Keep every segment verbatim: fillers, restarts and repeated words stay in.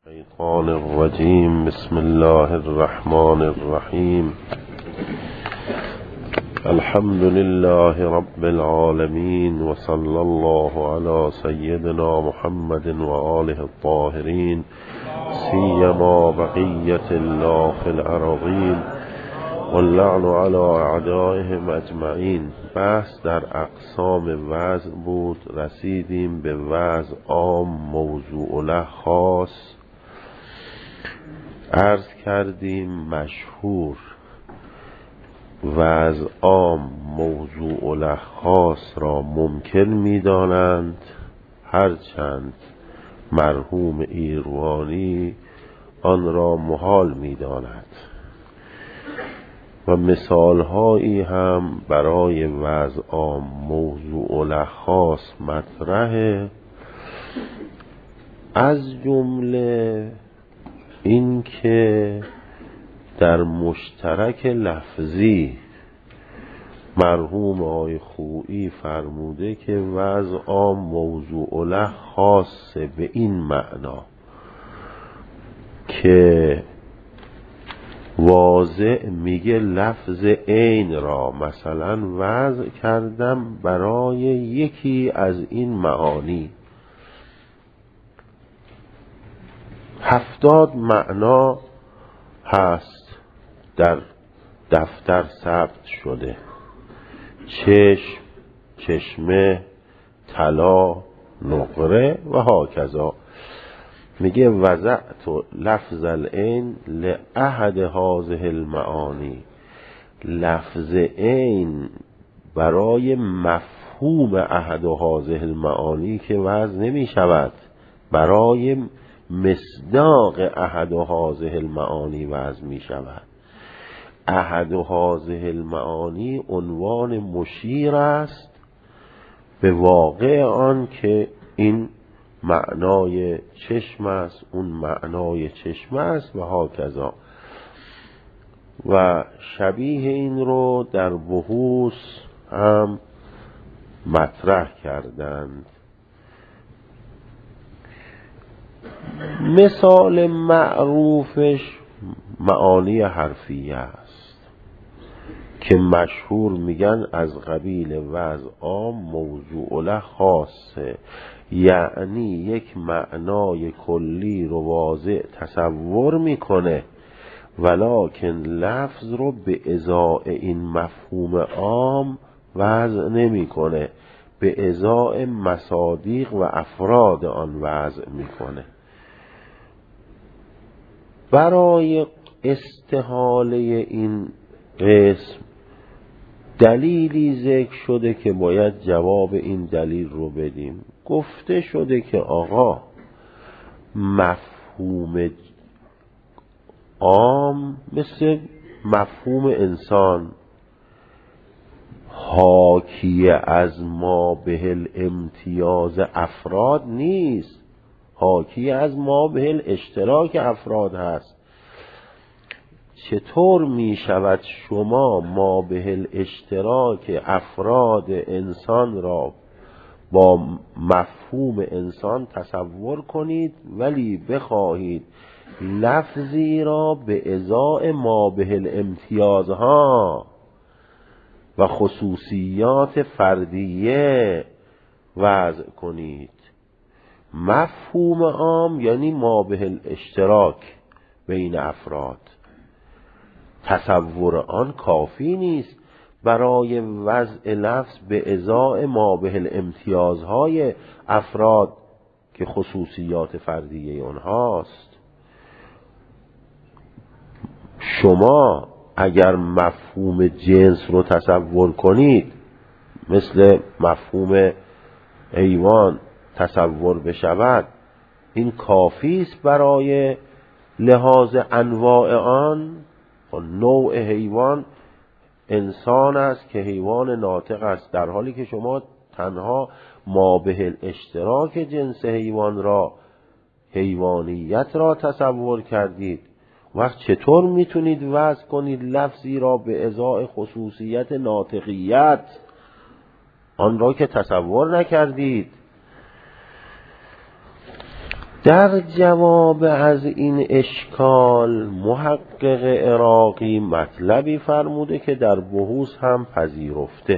الشیطان الرجیم. بسم الله الرحمن الرحیم. الحمد لله رب العالمین و صلی الله علی سیدنا محمد و آله الطاهرین سیما بقیة الله فی الارضین واللعن علی اعدائهم اجمعین. بحث در اقسام وضع بود. رسیدیم به وضع عام موضوع له خاص. عرض کردیم مشهور وضع عام موضوع له خاص را ممکن می دانند، هرچند مرحوم ایروانی آن را محال می داند و مثال هایی هم برای وضع عام موضوع له خاص مطرحه، از جمله این که در مشترک لفظی مرحوم آقای خویی فرموده که وضع عام موضوع له خاصه به این معنا که واضع میگه لفظ عین را مثلا وضع کردم برای یکی از این معانی. هفتاد معنا هست در دفتر ثبت شده: چشم، چشمه، طلا، نقره و هاکذا. میگه وضعت لفظ العین لأحد هذه المعانی. لفظ عین برای مفهوم احد هذه المعانی که وضع نمی شود، برای مصداق احد هذه المعانی وضع می شود. احد هذه المعانی عنوان مشیر است به واقع آن که این معنای چشم است، اون معنای چشم است و هاکذا. و شبیه این رو در بحوث هم مطرح کردند. مثال معروفش معانی حرفیه است که مشهور میگن از قبیل وضع عام موضوع له خاصه، یعنی یک معنای کلی رو واضع تصور میکنه ولکن لفظ رو به ازای این مفهوم عام وضع نمیکنه، به ازای مصادیق و افراد آن وضع میکنه. برای استحاله این قسم دلیلی ذکر شده که باید جواب این دلیل رو بدیم. گفته شده که آقا مفهوم عام مثل مفهوم انسان حاکی از ما به الامتیاز افراد نیست، حاکی از ما به الاشتراک افراد هست. چطور می شود شما ما به الاشتراک افراد انسان را با مفهوم انسان تصور کنید ولی بخواهید لفظی را به ازای ما به الامتیازها و خصوصیات فردیه وضع کنید؟ مفهوم عام یعنی ما به الاشتراک بین افراد. تصور آن کافی نیست برای وضع لفظ به ازای ما به الامتیازهای افراد که خصوصیات فردیه اونهاست. شما اگر مفهوم جنس رو تصور کنید مثل مفهوم حیوان تصور بشود، این کافی است برای لحاظ انواع آن. نوع حیوان انسان است که حیوان ناطق است، در حالی که شما تنها ما به الاشتراک جنس حیوان را، حیوانیت را تصور کردید. وقت چطور میتونید وضع کنید لفظی را به ازای خصوصیت ناطقیت، آن را که تصور نکردید؟ در جواب از این اشکال محقق عراقی مطلبی فرموده که در بحوث هم پذیرفته.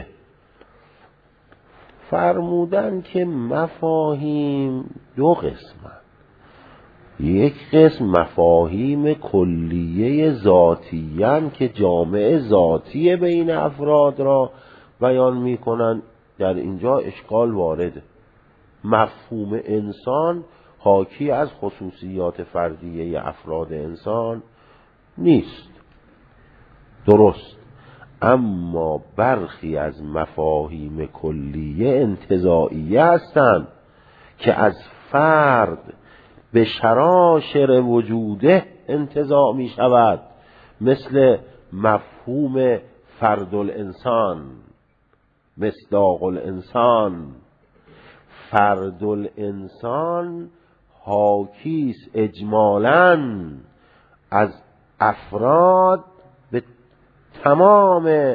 فرمودن که مفاهیم دو قسمه. یک قسم مفاهیم کلیه ذاتیان که جامعه ذاتی بین افراد را بیان میکنن. در اینجا اشکال وارده. مفهوم انسان حاکی از خصوصیات فردیه افراد انسان نیست، درست، اما برخی از مفاهیم کلیه انتزاعیه هستند که از فرد به شراشر وجوده انتزاع می شود، مثل مفهوم فرد الانسان، مصداق الانسان. فرد الانسان حاکیست اجمالاً از افراد به تمام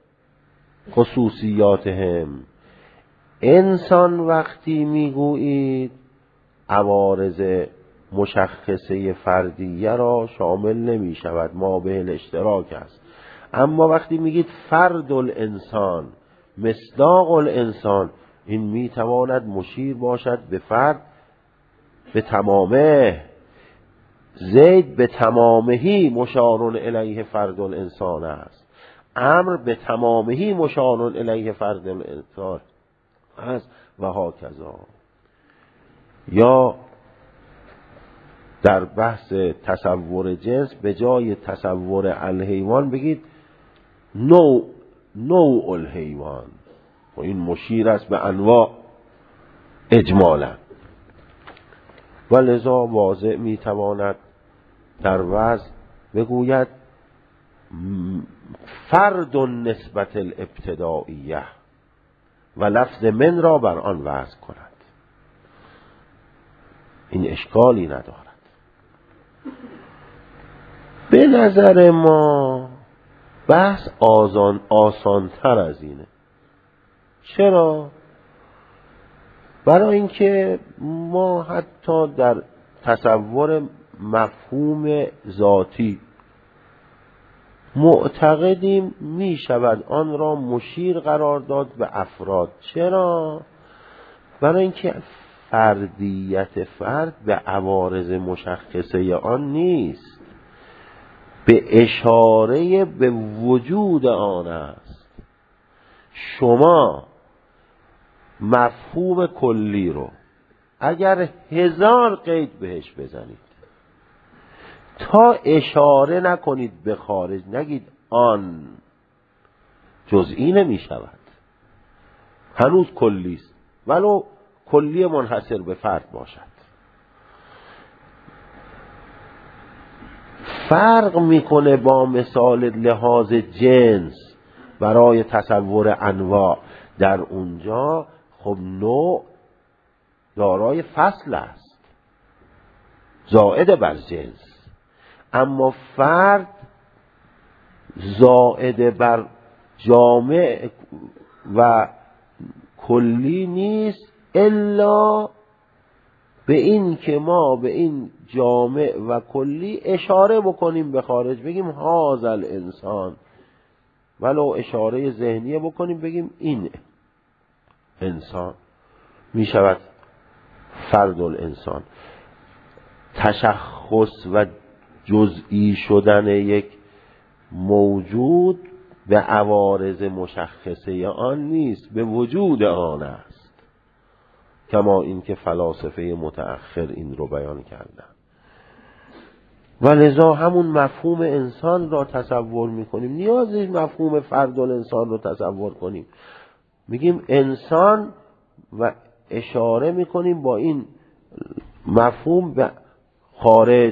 خصوصیاتهم. انسان وقتی میگویید عوارض مشخصه فردیه را شامل نمی شود، ما به الاشتراک است. اما وقتی میگید فرد الانسان، مصداق الانسان، این میتواند مشیر باشد به فرد به تمامه. زید به تمامهی مشار الیه فرد الانسان است، امر به تمامهی مشار الیه فرد الانسان است و هاکذا. یا در بحث تصور جنس به جای تصور الحیوان بگید نوع نوع الحیوان، و این مشیر است به انواع اجمالا. و لذا واضح میتواند در وضع بگوید فرد نسبت الابتدائیه و لفظ من را بر آن وضع کند. این اشکالی ندارد. به نظر ما بحث آسان آسانتر از اینه. چرا؟ برای اینکه ما حتی در تصور مفهوم ذاتی معتقدیم می شود آن را مشیر قرار داد به افراد. چرا؟ برای اینکه فردیت فرد به عوارض مشخصه آن نیست، به اشاره به وجود آن است. شما مفهوم کلی رو اگر هزار قید بهش بزنید تا اشاره نکنید به خارج، نگید آن، جزئی نمی شود، هنوز کلی است، ولو کلی منحصر به فرد باشد. فرق میکنه با مثال لحاظ جنس برای تصور انواع. در اونجا خب نوع دارای فصل است، زائد بر جنس، اما فرد زائد بر جامع و کلی نیست، الا به این که ما به این جامع و کلی اشاره بکنیم به خارج، بگیم هذا الانسان، ولو اشاره ذهنیه بکنیم بگیم این انسان، می شود فرد الانسان. تشخص و جزئی شدن یک موجود به عوارض مشخصه آن نیست، به وجود آن است، کما اینکه فلاسفه متأخر این رو بیان کردن. و لذا همون مفهوم انسان را تصور میکنیم، نیاز نیست مفهوم فرد الانسان رو تصور کنیم. میگیم انسان و اشاره میکنیم با این مفهوم به خارج.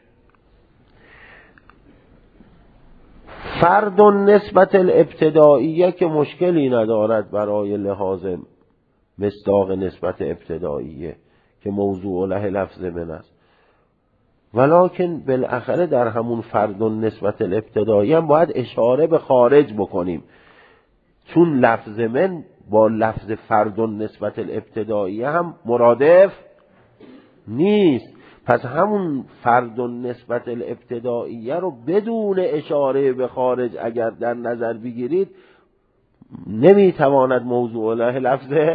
فرد نسبت الابتدائیه که مشکلی ندارد برای لحاظ مصداق نسبت ابتدائیه که موضوع له لفظ من است، ولکن بالاخره در همون فرد نسبت الابتدائیه هم باید اشاره به خارج بکنیم، چون لفظ من با لفظ فرد نسبت الابتدائیه هم مرادف نیست. پس همون فرد و نسبت الابتدائیه رو بدون اشاره به خارج اگر در نظر بگیرید نمیتواند موضوع له لفظ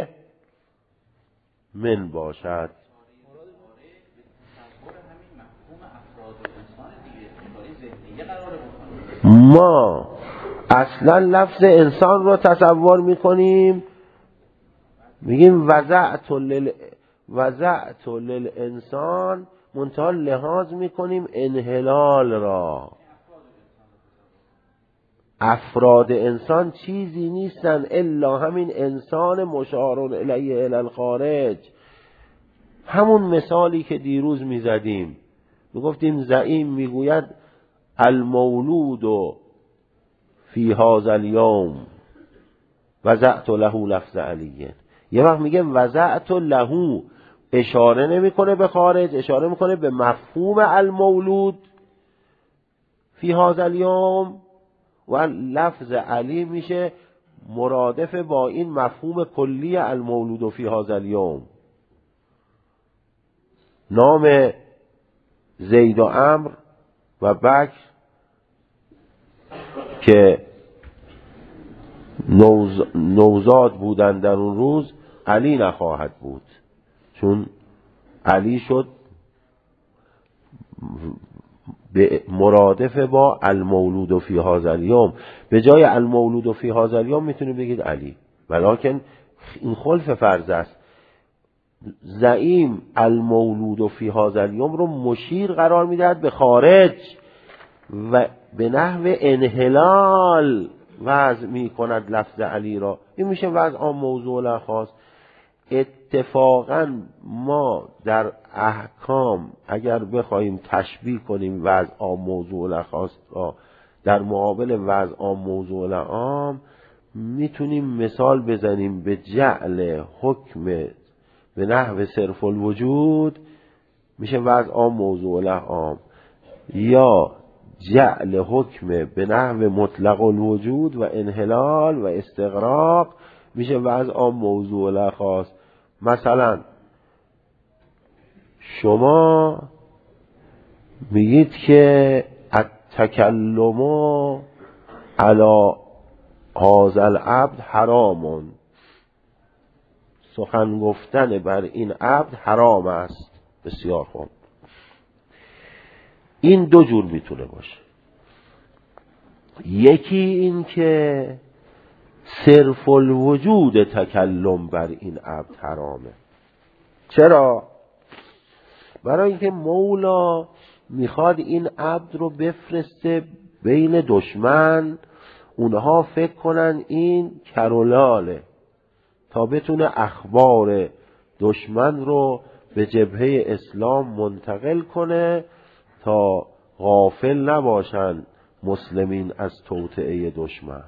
من باشد. ما اصلا لفظ انسان رو تصور میکنیم، میگیم وضعت لل وضعت للانسان، منتها لحاظ میکنیم انحلال را. افراد انسان چیزی نیستن الا همین انسان مشار الیه الی الخارج. همون مثالی که دیروز میزدیم، میگفتیم زعیم میگوید المولود فی هذا الیوم وضعت له لفظ علیه. یه وقت میگه وضعت له، اشاره نمیکنه به خارج، اشاره میکنه به مفهوم المولود فی هذا الیوم، و لفظ علی میشه مرادف با این مفهوم کلی المولود فی هذا الیوم. نام زید و عمرو و بکر که نوز... نوزاد بودن در اون روز علی نخواهد بود، چون علی شد به مرادف با المولود فی هذا الیوم. به جای المولود فی هذا الیوم میتونید بگید علی، ولکن این خلف فرض است. زعیم المولود فی هذا الیوم رو مشیر قرار میدهد به خارج و به نحو انحلال وضع میکند لفظ علی را. این میشه وضع آن موضوع له خاص. اتفاقا ما در احکام اگر بخوایم تشبیه کنیم وضع عام موضوع له خاص را در مقابل وضع عام موضوع له عام، میتونیم مثال بزنیم به جعل حکم به نحو صرف الوجود، میشه وضع عام موضوع له عام، یا جعل حکم به نحو مطلق الوجود و انحلال و استغراق، میشه وضع عام موضوع له خاص. مثلا شما میگید که التکلم علی هذا العبد حرام، سخن گفتن بر این عبد حرام است. بسیار خوب، این دو جور میتونه باشه. یکی این که صرف الوجود تکلم بر این عبد حرامه. چرا؟ برای اینکه مولا میخواد این عبد رو بفرسته بین دشمن، اونها فکر کنن این کرولاله، تا بتونه اخبار دشمن رو به جبهه اسلام منتقل کنه تا غافل نباشن مسلمین از توطئه دشمن.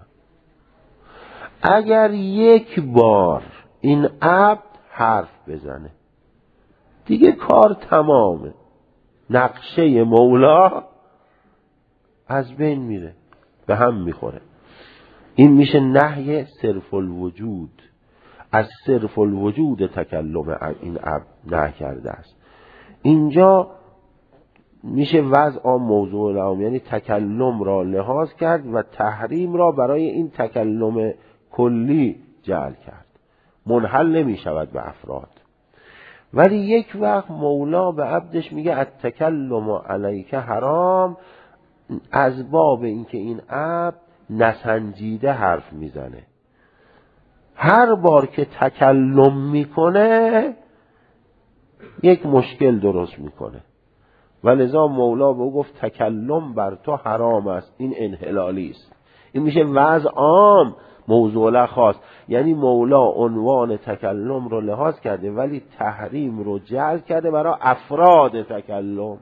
اگر یک بار این عبد حرف بزنه دیگه کار تمامه، نقشه مولا از بین میره، به هم میخوره. این میشه نهی صرف الوجود. از صرف الوجود تکلم این عبد نه کرده است. اینجا میشه وضع موضوع لهم، یعنی تکلم را لحاظ کرد و تحریم را برای این تکلم کلی جعل کرد، منحل نمی شود به افراد. ولی یک وقت مولا به عبدش میگه التکلم علیک حرام، از باب اینکه این عبد نسنجیده حرف میزنه، هر بار که تکلم میکنه یک مشکل درست میکنه، ولذا مولا به او گفت تکلم بر تو حرام است. این انحلالی است. این میشه وضع عام موضوع له خاص، یعنی مولا عنوان تکلم رو لحاظ کرده ولی تحریم رو جعل کرده برای افراد تکلم.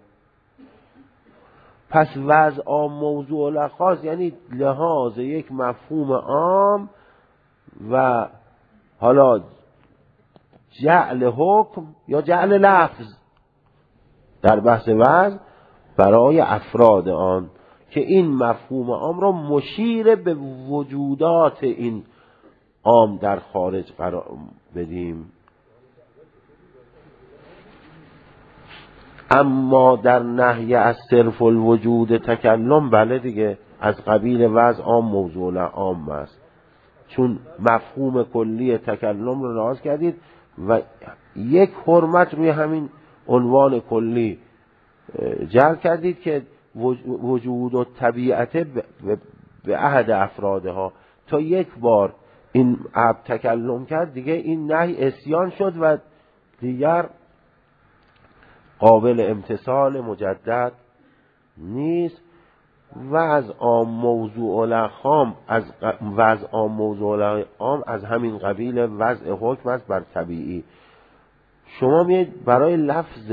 پس وضع عام موضوع له خاص یعنی لحاظ یک مفهوم عام و حالا جعل حکم یا جعل لفظ در بحث وضع برای افراد آن، که این مفهوم عام را مشیر به وجودات این عام در خارج قرار بدیم. اما در نهی از صرف الوجود تکلم بله دیگه از قبیل وضع عام موضوع عام است، چون مفهوم کلی تکلم رو لحاظ کردید و یک حرمت روی همین عنوان کلی جعل کردید که وجود و طبیعت به احد افرادها. تا یک بار این عبد تکلم کرد دیگه این نهی عصیان شد و دیگر قابل امتثال مجدد نیست. و از عام موضوع الخام از وضع عام موضوع عام از همین قبیل وضع حکم است بر طبیعی. شما میید برای لفظ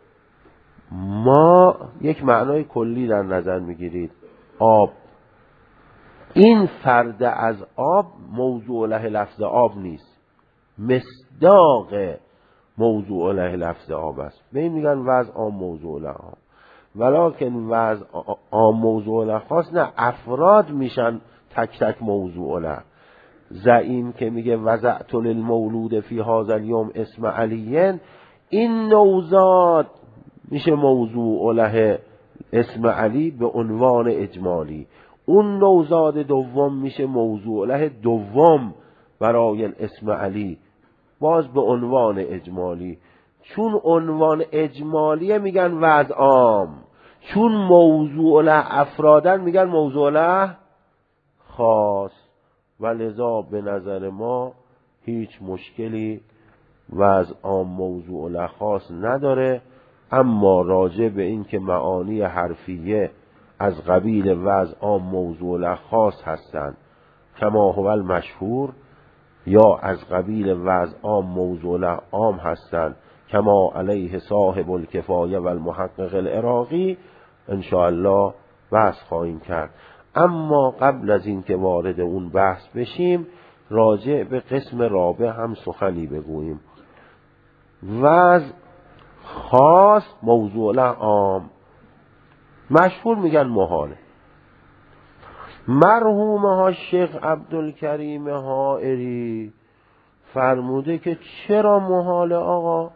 ما یک معنای کلی در نظر میگیرید، آب. این فرد از آب موضوع له لفظ آب نیست، مصداق موضوع له لفظ آب است. به این میگن وضع عام موضوع له عام. ولکن وضع عام موضوع له خاص نه، افراد میشن تک تک موضوع له. زعیم که میگه وضعت للمولود فی هذا الیوم اسم علیین، این نوزاد میشه موضوع له اسم علی به عنوان اجمالی. اون نوزاد دوم میشه موضوع له دوم برای اسم علی باز به عنوان اجمالی. چون عنوان اجمالیه میگن وضع عام، چون موضوع له افرادن میگن موضوع له خاص. و لذا به نظر ما هیچ مشکلی وضع عام موضوع له خاص نداره. اما راجع به این که معانی حرفیه از قبیل وضع عام موضوع له خاص هستند کما هو المشهور، یا از قبیل وضع عام موضوع له عام هستند کما علیه صاحب الکفایه و المحقق العراقی، انشاءالله بحث خواهیم کرد. اما قبل از این که وارد اون بحث بشیم راجع به قسم رابع هم سخنی بگوییم. وضع خاص موضوع له عام، مشهور میگن محاله. مرحوم ها شیخ عبدالکریم حائری فرموده که چرا محاله آقا،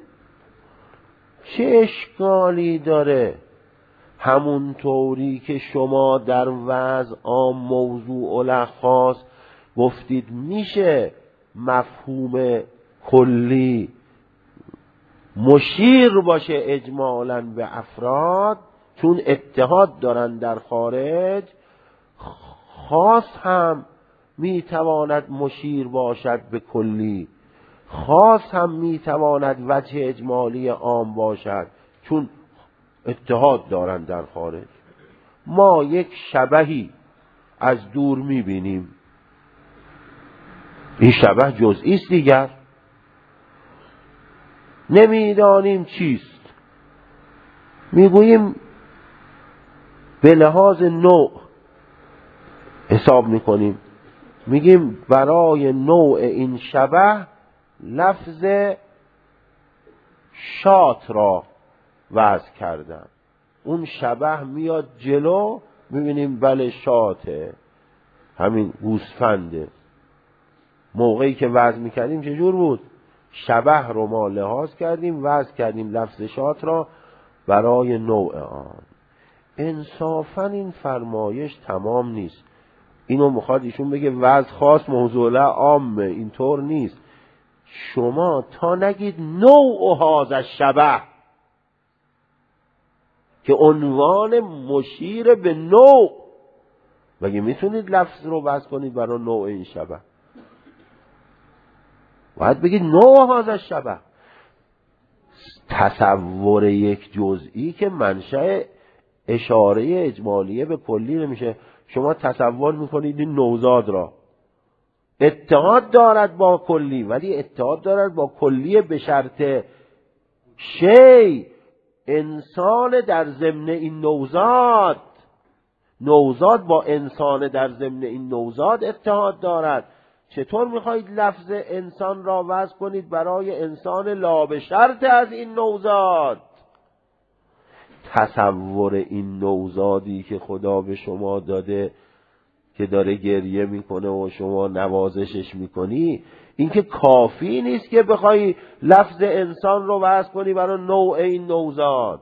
چه اشکالی داره؟ همون طوری که شما در وضع عام موضوع له خاص گفتید میشه مفهوم کلی مشیر باشه اجمالاً به افراد چون اتحاد دارن در خارج، خاص هم میتواند مشیر باشد به کلی، خاص هم میتواند وجه اجمالی عام باشد چون اتحاد دارن در خارج. ما یک شبهی از دور میبینیم، این شبه جزئی است دیگر، نمیدانیم چیست، میگوییم به لحاظ نوع حساب میکنیم، میگیم برای نوع این شبه لفظ شات را وضع کردن. اون شبه میاد جلو میبینیم بله شاته، همین گوسفنده. موقعی که وضع میکردیم چجور بود؟ شبه رو ما لحاظ کردیم، وضع کردیم لفظ شات را برای نوع آن. انصافا این فرمایش تمام نیست. اینو میخواد ایشون بگه وضع خاص موضوع له عامه، اینطور نیست. شما تا نگید نوع هذا شبه که عنوان مشیر به نوع، مگه میتونید لفظ رو وضع کنید برای نوع این شبه؟ باید بگید نوع هذا شبه. تصور یک جزئی که منشأ اشاره اجمالیه به کلی نمیشه. شما تصور میکنید این نوزاد را اتحاد دارد با کلی، ولی اتحاد دارد با کلی به شرط شی انسان در ضمن این نوزاد، نوزاد با انسان در ضمن این نوزاد اتحاد دارد. چطور میخواهید لفظ انسان را وضع کنید برای انسان لا به شرط از این نوزاد؟ تصور این نوزادی که خدا به شما داده که که داره گریه میکنه و شما نوازشش میکنی، این که کافی نیست که بخوای لفظ انسان رو وضع کنی برای نوع این نوزاد.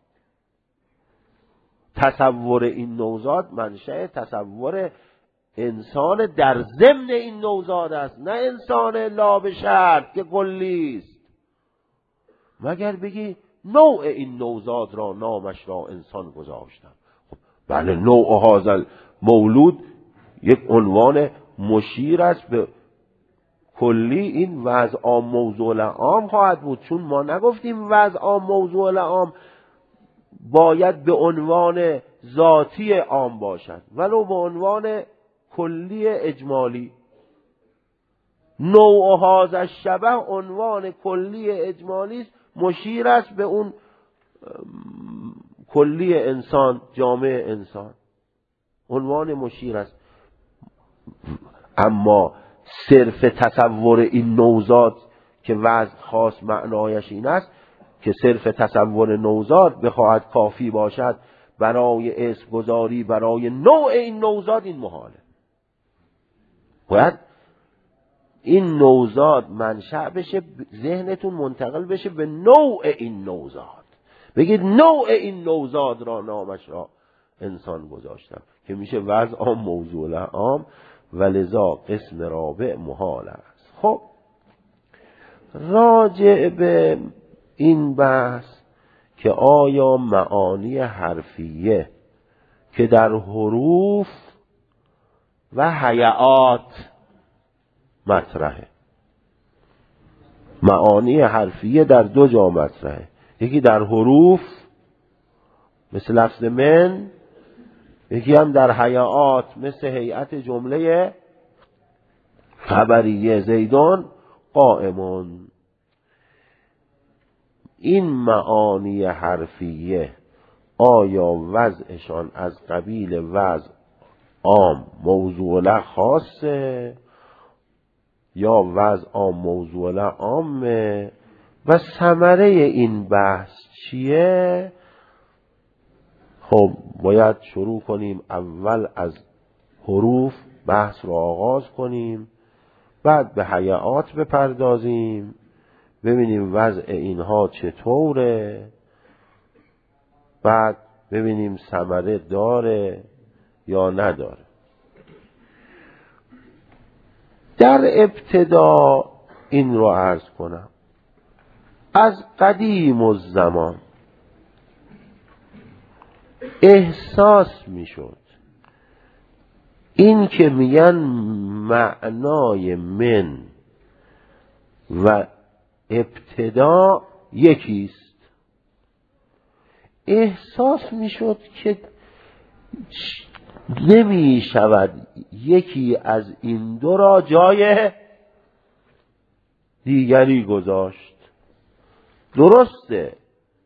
تصور این نوزاد منشأ تصور انسان در ضمن این نوزاد است، نه انسان لا به شرط که کلی است. مگر بگی نوع این نوزاد را نامش را انسان گذاشتم. خب بله، نوع هازل مولود یک عنوان مشیر است به کلی. این وضع عام موضوع عام خواهد بود، چون ما نگفتیم وضع عام موضوع عام باید به عنوان ذاتی عام باشد، ولو به عنوان کلی اجمالی. نوع هذا شبه عنوان کلی اجمالی است، مشیر است به اون کلی انسان، جامع انسان، عنوان مشیر است. اما صرف تصور این نوزاد که وضع خاص معنایش این است که صرف تصور نوزاد بخواهد کافی باشد برای اسم گذاری برای نوع این نوزاد، این محاله. باید این نوزاد منشأ بشه، ذهنتون منتقل بشه به نوع این نوزاد. بگید نوع این نوزاد را نامش را انسان گذاشتم، که میشه وضع عام موضوع عام و لذا قسم رابع محال است. خب راجع به این بحث که آیا معانی حرفیه که در حروف و هیئات مطرحه، معانی حرفیه در دو جا مطرحه، یکی در حروف مثل لفظ من، یکی هم در هیئات مثل هیئت جمله خبریه زیدان قائمون. این معانی حرفیه آیا وضعشان از قبیل وضع عام موضوع خاصه یا وضع عام موضوع عامه؟ و ثمره این بحث چیه؟ خب باید شروع کنیم اول از حروف بحث رو آغاز کنیم، بعد به هیئات بپردازیم، ببینیم وضع اینها چطوره، بعد ببینیم ثمره داره یا نداره. در ابتدا این رو عرض کنم، از قدیم الزمان احساس میشد این که میگن معنای من و ابتدا یکیست، احساس میشد که نمی شود یکی از این دو را جای دیگری گذاشت. درسته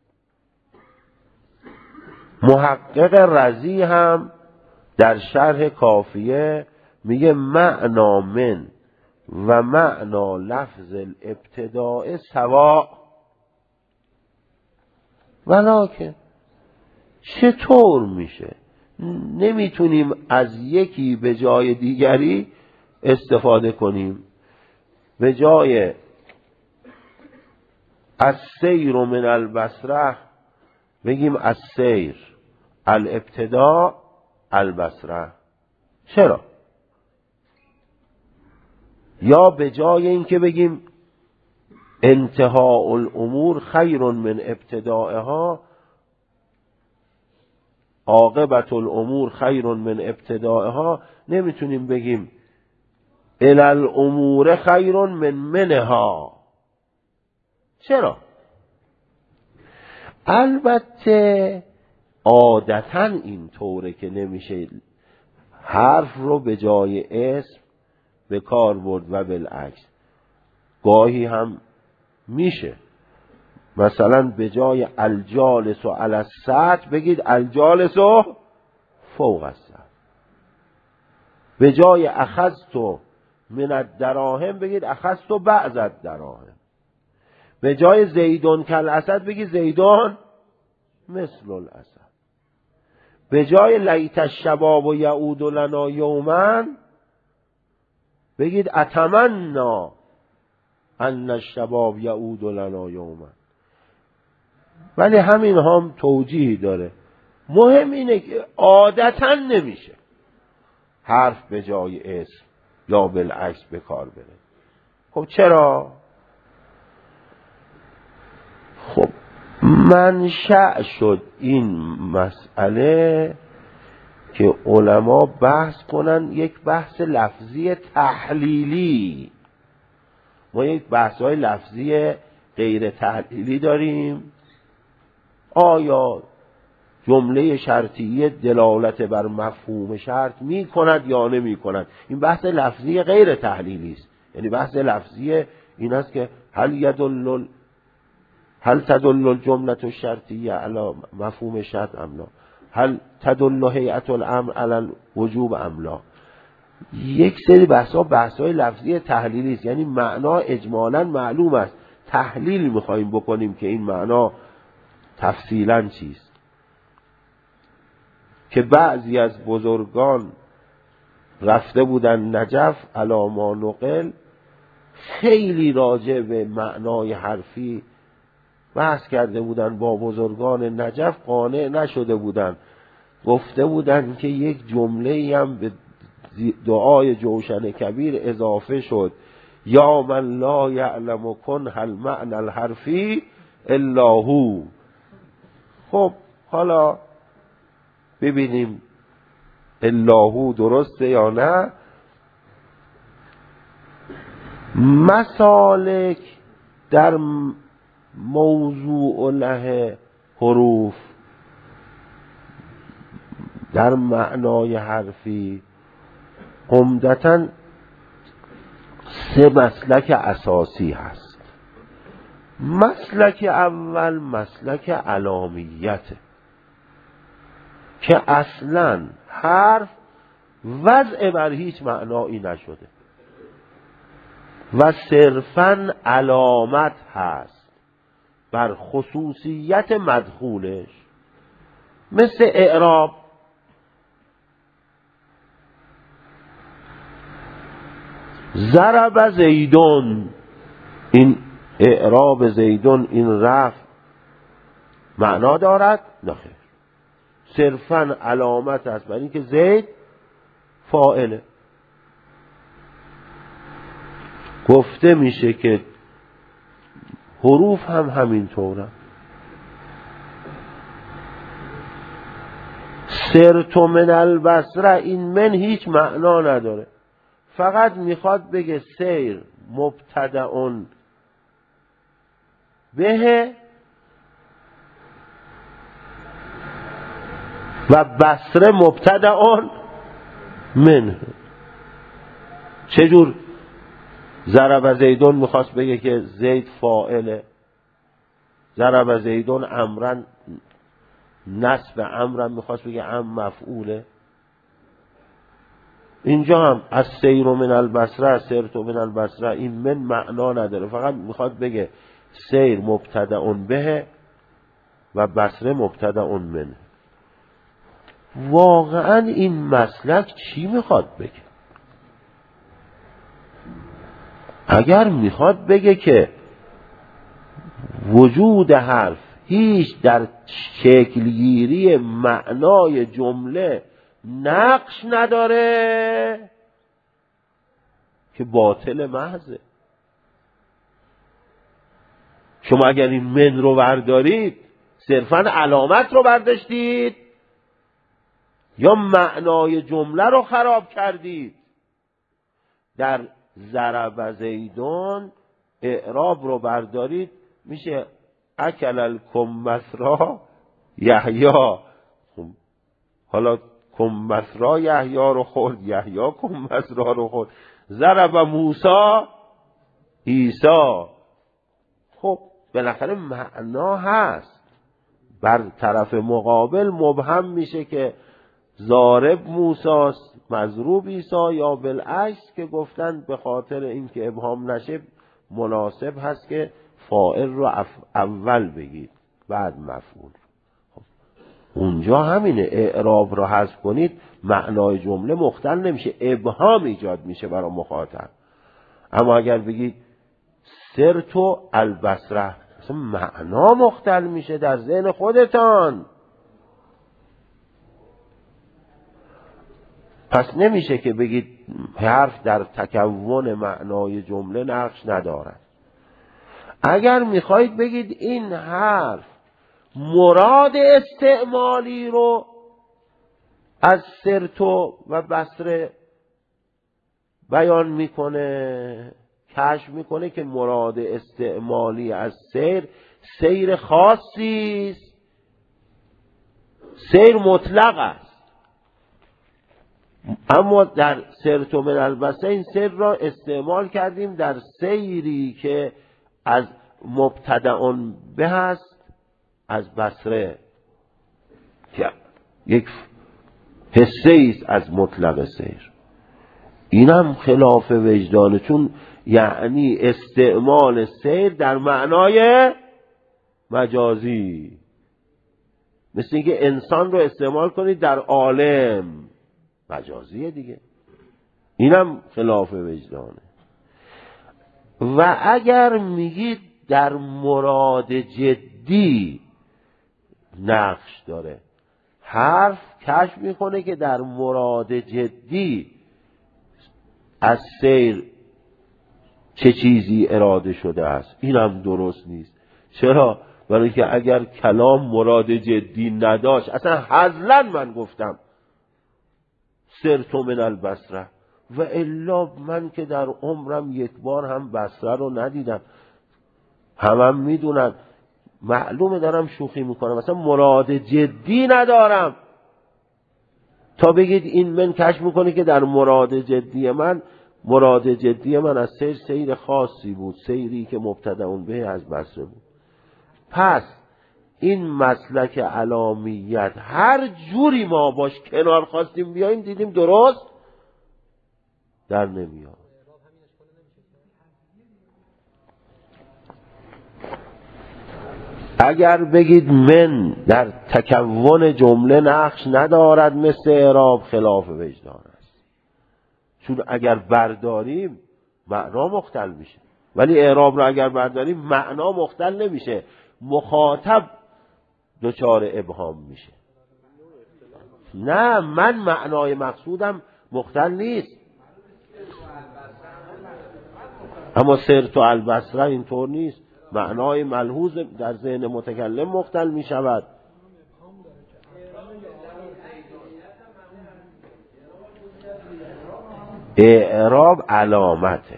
محقق رضی هم در شرح کافیه میگه معنا من و معنا لفظ الابتداء سواء، ولکن چطور میشه نمیتونیم از یکی به جای دیگری استفاده کنیم؟ به جای از سیر من البصره بگیم از سیر الابتداء البصره. چرا؟ یا به جای اینکه بگیم انتهاء الامور خیر من ابتدائها، عاقبت الامور خیر من ابتدائها، نمیتونیم بگیم الی الامور خیر من منها. چرا؟ البته عادتا این طوره که نمیشه حرف رو به جای اسم به کار برد و بالعکس. گاهی هم میشه مثلا به جای الجالس و علی السطح بگید الجالس و فوق السطح، به جای اخذت من الدراهم بگید اخذت بعض الدراهم، به جای زیدون کالاسد بگید زیدون مثل الاسد. به جای لیت الشباب و یعود لنا یوما بگید اتمنا ان الشباب یعود لنا یوما. ولی همین هم توجیهی داره. مهم اینه که عادتا نمیشه حرف به جای اسم یا بالعکس به کار بره. خب چرا؟ خب منشأ شد این مسئله که علما بحث کنن یک بحث لفظی تحلیلی. ما یک بحث های لفظی غیر تحلیلی داریم. آیا جمله شرطیه دلالت بر مفهوم شرط می کند یا نمی کند؟ این بحث لفظی غیر تحلیلی است. یعنی بحث لفظی این است که هل یدل هل تدل الجمله الشرطیه علی مفهوم شرط ام لا، هل تدل هیئت الامر علی الوجوب ام لا. یک سری بحثا بحثای لفظی تحلیلی است. یعنی معنا اجمالاً معلوم است، تحلیل می‌خوایم بکنیم که این معنا تفصیلاً چیست. که بعضی از بزرگان رفته بودن نجف علی ما نقل، خیلی راجع به معنای حرفی بحث کرده بودن، با بزرگان نجف قانع نشده بودن. گفته بودن که یک جمله هم به دعای جوشن کبیر اضافه شد، یا من لا یعلم کنه المعنى الحرفی الا هو. خب حالا ببینیم الا هو درسته یا نه. مسالک در موضوع له حروف در معنای حرفی عمدتاً سه مسلک اساسی هست. مسلک اول مسلک علامیته که اصلاً حرف وضع بر هیچ معنایی نشده و صرفاً علامت هست بر خصوصیت مدخولش، مثل اعراب. ضرب زیدون، این اعراب زیدون، این رفع معنا دارد؟ نه خیر، صرفاً علامت است بر اینکه زید فاعله. گفته میشه که حروف هم همینطوره. سرت من البصره، این من هیچ معنا نداره، فقط میخواد بگه سیر مبتدأ به و بصره مبتدأ منه. چجور ضرب زیدون میخواست بگه که زید فاعله، ضرب زیدون امرن نصب امرن میخواست بگه ام مفعوله. اینجا هم از سیر من البصره، سرت من البصره، این من معنا نداره، فقط میخواد بگه سیر مبتدأ به و بصره مبتدأ منه. واقعا این مسلک چی میخواد بگه؟ اگر میخواد بگه که وجود حرف هیچ در شکلگیری معنای جمله نقش نداره، که باطل محضه. شما اگر این من رو بردارید صرفاً علامت رو برداشتید یا معنای جمله رو خراب کردید. در ضرب زیدون اعراب رو بردارید میشه اکل الکمثرا یحیی. حالا کمثرا یحیی رو خورد، یحیی کمثرا رو خورد. ضرب موسی عیسی. خب بالاخره معنا هست. بر طرف مقابل مبهم میشه که ضارب موسی مضروب عیسی، یا بالعکس که گفتن به خاطر اینکه ابهام نشه مناسب هست که فاعل رو اول بگید بعد مفعول. خب اونجا همینه، اعراب را حذف کنید معنای جمله مختل نمیشه، ابهام ایجاد میشه برای مخاطب. اما اگر بگید سرتو البصره، اصلا معنا مختل میشه در ذهن خودتان. پس نمیشه که بگید حرف در تکون معنای جمله نقش ندارد. اگر میخواید بگید این حرف مراد استعمالی رو از سرتو و بصره بیان میکنه، کشف میکنه که مراد استعمالی از سیر سیر خاصی است، سیر مطلق است. اما در سرتو من البصره این سیر را استعمال کردیم در سیری که از مبتدأ به هست، از بصره که یک حصه ایست از مطلق سیر. اینم خلاف وجدانه، چون یعنی استعمال سیر در معنای مجازی، مثل اینکه انسان رو استعمال کنید در عالم، مجازیه دیگه. اینم خلاف وجدانه. و اگر میگید در مراد جدی نقش داره، حرف کشف میکنه که در مراد جدی از سیر چه چیزی اراده شده است. اینم درست نیست. چرا؟ برای که اگر کلام مراد جدی نداشت، اصلا هزلاً من گفتم سرتو من البصره، و الا من که در عمرم یک بار هم بصره رو ندیدم. همه هم میدونن، معلومه دارم شوخی میکنم، مثلا مراد جدی ندارم تا بگید این من کشف میکنه که در مراد جدی من، مراد جدی من از سیر سیر خاصی بود، سیری که مبتدأ به از بصره بود. پس این مسلک علامیت هر جوری ما باش کنار خواستیم بیاییم، دیدیم درست در نمیاد. اگر بگید من در تکون جمله نقش ندارد مثل اعراب، خلاف وجدان است. چون اگر برداریم معنا مختل میشه، ولی اعراب رو اگر برداریم معنا مختل نمیشه، مخاطب دچار ابهام میشه. نه، من معنای مقصودم مختل نیست، اما سرتو البصره اینطور نیست، معنای ملحوظ در ذهن متکلم مختل می شود. اعراب علامته،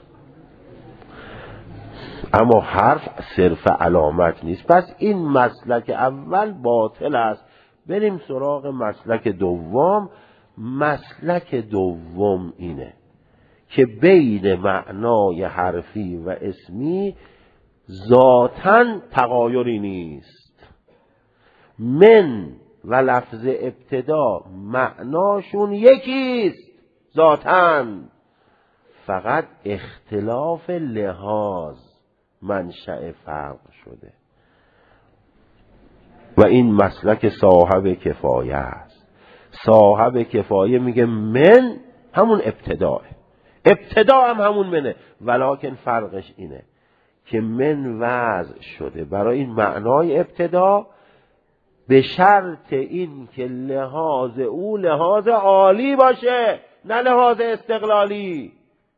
اما حرف صرف علامت نیست. پس این مسلک اول باطل است. بریم سراغ مسلک دوم. مسلک دوم اینه که بین معنای حرفی و اسمی ذاتاً تغایری نیست. من و لفظ ابتدا معناشون یکیست ذاتاً، فقط اختلاف لحاظ منشأ فرق شده. و این مسلک صاحب کفایه است. صاحب کفایه میگه من همون ابتداه، ابتدا هم همون منه، ولکن فرقش اینه که من وضع شده برای این معنای ابتدا به شرط این که لحاظ او لحاظ عالی باشه، نه لحاظ استقلالی.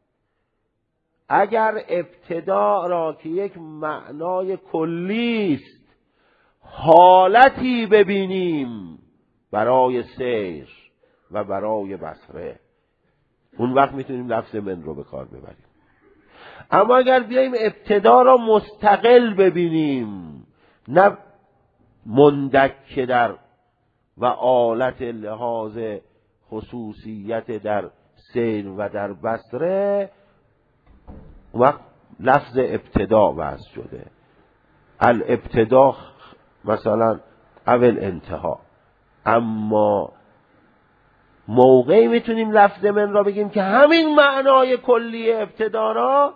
اگر ابتدا را که یک معنای کلی است حالتی ببینیم برای سیر و برای بصره، اون وقت میتونیم لفظ من رو به کار ببریم. اما اگر بیاییم ابتدا را مستقل ببینیم، نه مندک در و آلت لحاظ خصوصیت در سیر و در بصره، وقت لفظ ابتدا وضع شده. الابتدا مثلا اول انتها. اما موقعی میتونیم لفظ من را بگیم که همین معنای کلی ابتدا را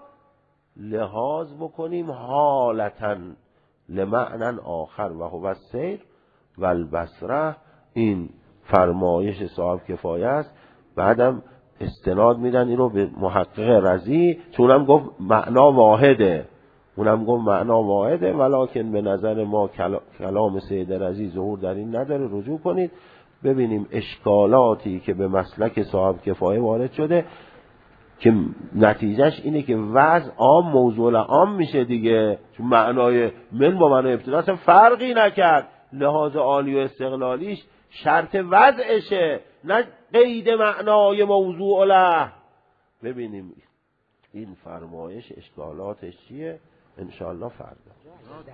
لحاظ بکنیم حالتاً لمعنن آخر و هو السیر، و البصره، این فرمایش صاحب کفایه است. بعدم استناد میدن این رو به محقق رضی، چون هم گفت معنا واحده، اونم گفت معنا واحده، ولکن به نظر ما کلام سید رضی ظهور در این نداره. رجوع کنید ببینیم اشکالاتی که به مسلک صاحب کفایه وارد شده که نتیجهش اینه که وضع عام موضوع عام میشه دیگه، چون معنای من با معنای ابتدا اصلا فرقی نکرد، لحاظ عالی و استقلالیش شرط وضعشه نه قید معنای موضوع له. ببینیم این فرمایش اشکالاتش چیه انشاءالله فردا.